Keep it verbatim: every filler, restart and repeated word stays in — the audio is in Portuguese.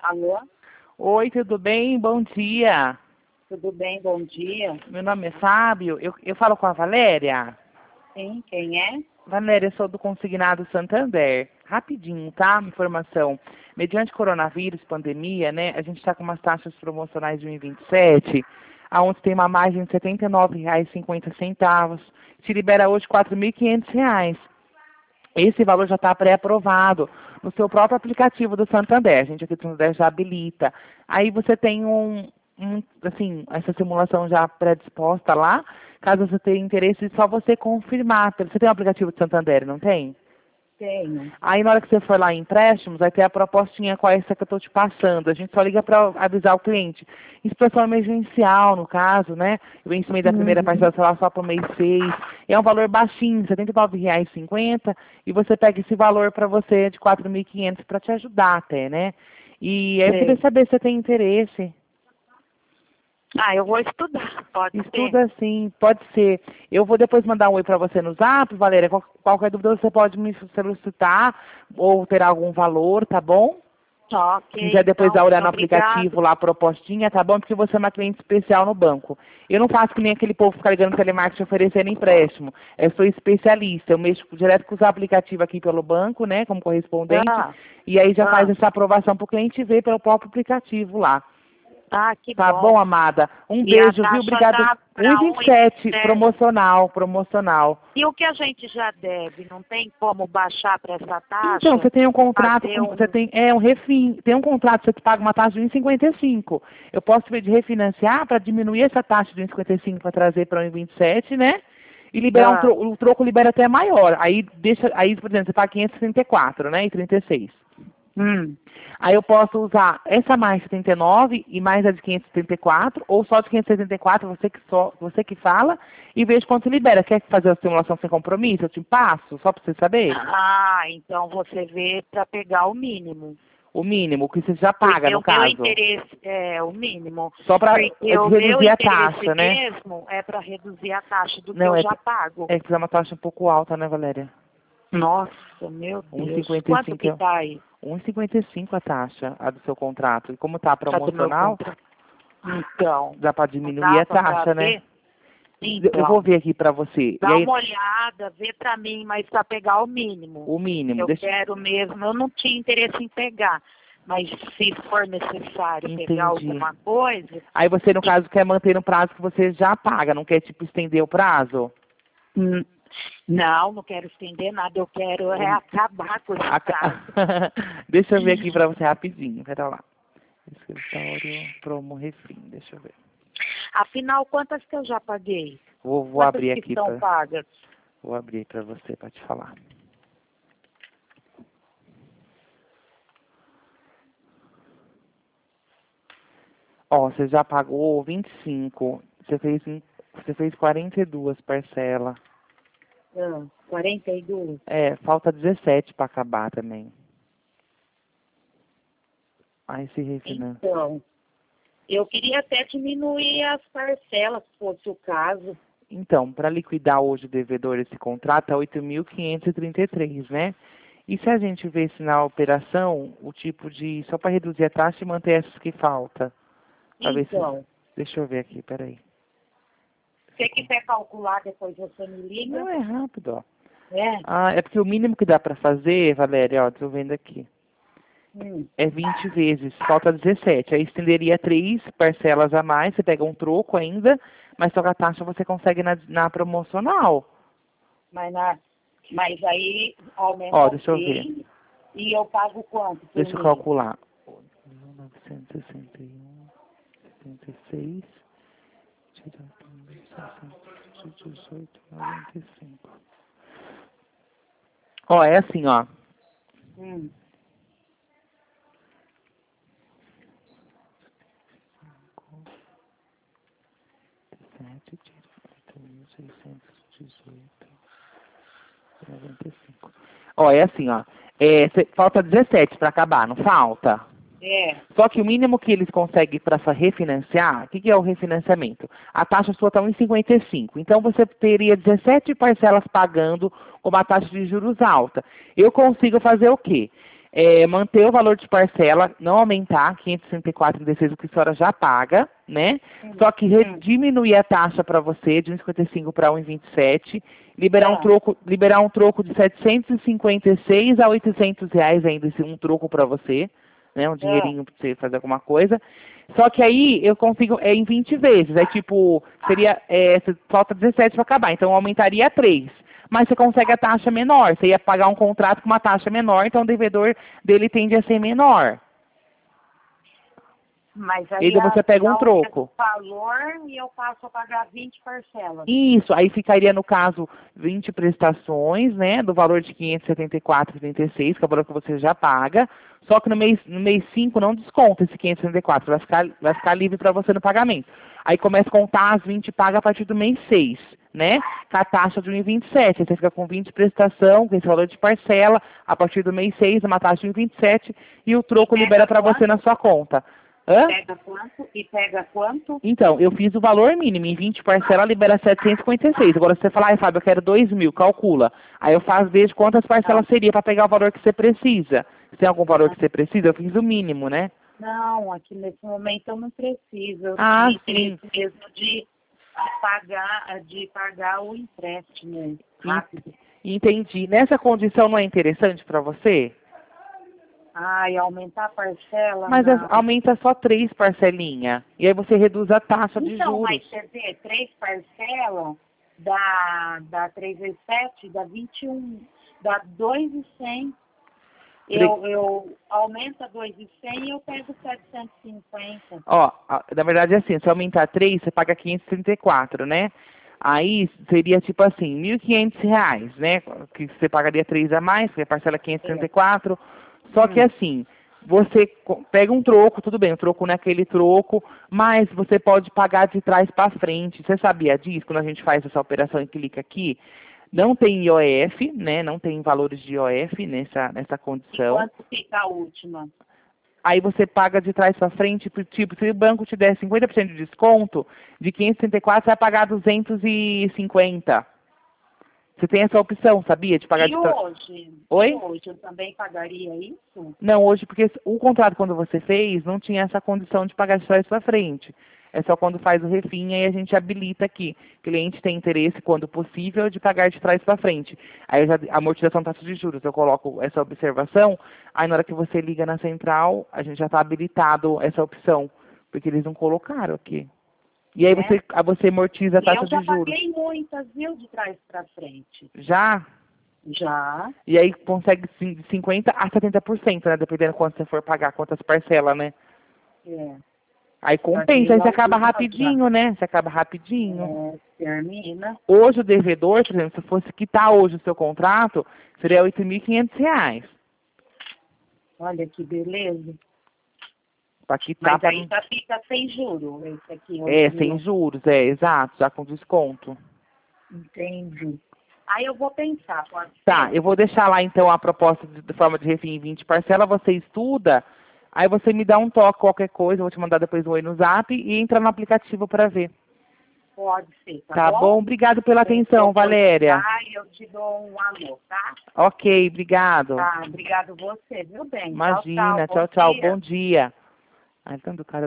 Alô? Oi, tudo bem? Bom dia. Tudo bem? Bom dia. Meu nome é Fábio. Eu, eu falo com a Valéria. Sim, quem é? Valéria, eu sou do Consignado Santander. Rapidinho, tá? Informação. Mediante coronavírus, pandemia, né? A gente está com umas taxas promocionais de um e vinte e sete, aonde tem uma margem de setenta e nove reais e cinquenta centavos. Te libera hoje quatro mil e quinhentos reais. Esse valor já está pré-aprovado no seu próprio aplicativo do Santander. A gente aqui do Santander já habilita. Aí você tem um, um assim, essa simulação já predisposta lá. Caso você tenha interesse, é só você confirmar. Você tem um aplicativo do Santander, não tem? Tenho. Aí na hora que você for lá em empréstimos, vai ter a propostinha com essa que eu estou te passando. A gente só liga para avisar o cliente. Em situação emergencial, no caso, né? O vencimento da primeira Uhum. parcela será só para o mês seis. É um valor baixinho, setenta e nove reais e cinquenta centavos. E você pega esse valor para você de quatro mil e quinhentos para te ajudar até, né? E aí eu queria Sei. saber se você tem interesse. Ah, eu vou estudar, pode ser? Estuda sim, pode ser. Eu vou depois mandar um oi para você no Zap, Valéria. Qual- Qualquer dúvida você pode me solicitar ou ter algum valor, tá bom? Ok, Se quiser depois então, dar olhar muito no obrigada. aplicativo lá, a propostinha, tá bom? Porque você é uma cliente especial no banco. Eu não faço que nem aquele povo ficar ligando no telemarketing oferecendo empréstimo. Eu sou especialista, eu mexo direto com os aplicativos aqui pelo banco, né, como correspondente, Ah, e aí já ah, faz essa aprovação para o cliente ver pelo próprio aplicativo lá. ah, que Tá bom. bom, amada? Um E a beijo, viu? taxa Obrigado. tá um e para vinte e sete, um e vinte e sete. promocional, promocional. E o que a gente já deve, não tem como baixar para essa taxa? Então, você tem um contrato, Fazer com, um... você tem, é um refin, tem um contrato, você te paga uma taxa de um e cinquenta e cinco. Eu posso ver de refinanciar para diminuir essa taxa de um e cinquenta e cinco para trazer para um e vinte e sete, né? E liberar um Ah, troco, o troco libera até maior. Aí deixa, aí, por exemplo, você paga quinhentos e trinta e quatro, né? E trinta e seis. hum. Aí eu posso usar essa mais setenta e nove e mais a de quinhentos e setenta e quatro, ou só de quinhentos e setenta e quatro, você que, só, você que fala, e vejo quanto libera. Quer fazer a simulação sem compromisso? Eu te passo, só para você saber? Ah, então você vê para pegar o mínimo. O mínimo, o que você já paga, Porque no o meu caso. interesse é o mínimo. Só para Porque o meu reduzir a interesse taxa, né? mesmo é para reduzir a taxa do que Não, eu é, já pago. é que é uma taxa um pouco alta, né, Valéria? Nossa, meu Deus. Quanto que um e cinquenta e cinco, tá aí? um e cinquenta e cinco a taxa, a do seu contrato. E como tá Tá do meu promocional, contrato? Então, dá para não diminuir dá a pra pra taxa, né? ver? Eu vou Então, ver aqui para você. E dá aí, uma olhada, vê pra mim, mas pra pegar o mínimo. o mínimo, Eu deixa... quero mesmo, eu não tinha interesse em pegar. Mas se for necessário pegar Entendi. alguma coisa, Aí você, no caso, quer manter no prazo que você já paga, não quer, tipo, estender o prazo? hum, não, não quero estender nada, eu quero é acabar com esse Aca- prazo. Deixa eu ver aqui para você rapidinho, pera lá. Escritório, promo, refim, deixa eu ver. Afinal, quantas que eu já paguei? Vou, vou Quantas abrir que aqui estão para pagas? vou abrir para você para te falar. Ó, você já pagou vinte e cinco, você fez em- você fez quarenta e duas parcelas. Ah, quarenta e dois. É, falta dezessete para acabar também. Aí se refinança. Então, eu queria até diminuir as parcelas, se fosse o caso. Então, para liquidar hoje o devedor esse contrato é oito mil quinhentos e trinta e três, né? E se a gente vesse na operação o tipo de, só para reduzir a taxa e manter essas que falta? Pra ver se, Então, deixa eu ver aqui, peraí. se você quiser calcular, depois você me liga. Não, é rápido, ó. É? Ah, é porque o mínimo que dá para fazer, Valéria, ó, tô vendo aqui, Hum. é vinte vezes, falta dezessete. Aí estenderia três parcelas a mais, você pega um troco ainda, mas só que a taxa você consegue na, na promocional. Mas, na, mas aí aumenta Ó, o deixa eu ver. fee e eu pago quanto por Deixa eu mês? calcular. mil novecentos e sessenta e um, setenta e seis, tirar mil seiscentos e dezoito, noventa e cinco. Ó, é assim, ó. Hum. sete, tira oito mil seiscentos e dezoito, noventa e cinco. Ó, é assim, ó. É, cê- falta dezessete para acabar, não falta? É. Só que o mínimo que eles conseguem para refinanciar, o que, que é o refinanciamento? A taxa sua está um e cinquenta e cinco. Então você teria dezessete parcelas pagando com uma taxa de juros alta. Eu consigo fazer o quê? é, manter o valor de parcela, não aumentar, quinhentos e sessenta e quatro reais e trinta e seis, o que a senhora já paga, né? Hum. Só que re- Hum. diminuir a taxa para você de um vírgula cinquenta e cinco para um vírgula vinte e sete, liberar um Ah. troco, liberar um troco de setecentos e cinquenta e seis a oitocentos reais ainda, esse um troco para você, né? Um dinheirinho para você fazer alguma coisa. Só que aí eu consigo, é em vinte vezes, é tipo, seria, é, falta dezessete para acabar, então eu aumentaria a três. Mas você consegue a taxa menor, você ia pagar um contrato com uma taxa menor, então o devedor dele tende a ser menor. Mas E aí daí você a- pega um aumenta troco. o valor e eu passo a pagar vinte parcelas. Isso, aí ficaria no caso vinte prestações, né, do valor de quinhentos e setenta e quatro reais e trinta e seis, que é o valor que você já paga, só que no mês no mês cinco não desconta esse quinhentos e setenta e quatro, vai ficar vai ficar livre para você no pagamento. Aí começa a contar as vinte paga a partir do mês seis, né? Com a taxa de um vírgula vinte e sete, aí você fica com vinte prestação, com esse valor de parcela, a partir do mês seis, uma taxa de um vírgula vinte e sete e o troco E pega libera para quanto? você na sua conta. Hã? Pega quanto? E pega quanto? Então, eu fiz o valor mínimo, em vinte parcelas libera setecentos e cinquenta e seis. Agora, se você falar, ai, Fábio, eu quero dois mil, calcula. Aí eu faço desde quantas parcelas seria para pegar o valor que você precisa. Se tem algum valor que você precisa, eu fiz o mínimo, né? Não, aqui nesse momento eu não preciso. Eu Ah, tenho sim. interesse mesmo de pagar, de pagar o empréstimo rápido. Entendi. Nessa condição não é interessante para você? Ai, aumentar a parcela, Mas é- não. aumenta só três parcelinhas. E aí você reduz a taxa de Então, mas juros. quer dizer, três parcelas dá, dá três vezes sete, dá vinte e um, dá dois mil e cem. Eu, eu aumenta dois mil e cem e eu pego setecentos e cinquenta. Ó, a- na verdade é assim, se aumentar três, você paga quinhentos e trinta e quatro, né? Aí seria tipo assim, mil e quinhentos reais, né? Que você pagaria três a mais, porque a parcela é quinhentos e trinta e quatro. Só que Hum. assim, você co- pega um troco, tudo bem, o troco não é aquele troco, mas você pode pagar de trás para frente. Você sabia disso? Quando a gente faz essa operação e clica aqui, não tem I O F, né? Não tem valores de I O F nessa, nessa E condição. quanto fica a última? Aí você paga de trás para frente, por- tipo, se o banco te der cinquenta por cento de desconto, de quinhentos e setenta e quatro você vai pagar duzentos e cinquenta. Você tem essa opção, sabia? De pagar E de trás. hoje? Oi? E hoje eu também pagaria isso? Não, hoje, porque o contrato quando você fez, não tinha essa condição de pagar de trás para frente. É só quando faz o refim, aí a gente habilita aqui. O cliente tem interesse, quando possível, de pagar de trás para frente. Aí eu já, amortização taxa de juros, eu coloco essa observação, aí na hora que você liga na central, a gente já está habilitado essa opção, porque eles não colocaram aqui. E aí Né? você, aí você amortiza a E taxa eu já de juros. paguei muitas, viu, de trás para frente. Já? Já. E aí consegue cin- de cinquenta por cento a setenta por cento, né? Dependendo de quanto você for pagar, quantas parcelas, né? É. Aí compensa, aí você acaba rapidinho, né? Você acaba rapidinho. É, termina. Hoje o devedor, por exemplo, se fosse quitar hoje o seu contrato, seria oito mil e quinhentos reais. Olha que beleza. Para quitar, Mas pra aí não- já fica sem juro, esse aqui. É, oito sem mil. juros, é, exato, já com desconto. Entendi. Aí eu vou pensar, pode Tá, ser? eu vou deixar lá então a proposta de, de forma de refim em vinte parcela, você estuda, aí você me dá um toque, qualquer coisa, eu vou te mandar depois um oi no zap e entra no aplicativo para ver. Pode ser, tá, Tá bom? bom? Obrigado pela Eu atenção, vou Valéria. estudar e eu te dou um alô, tá? Ok, obrigado. Tá, obrigado você, viu bem? Imagina, tchau, tchau, tchau. tchau, Bom dia. bom dia. Ai, tanto cara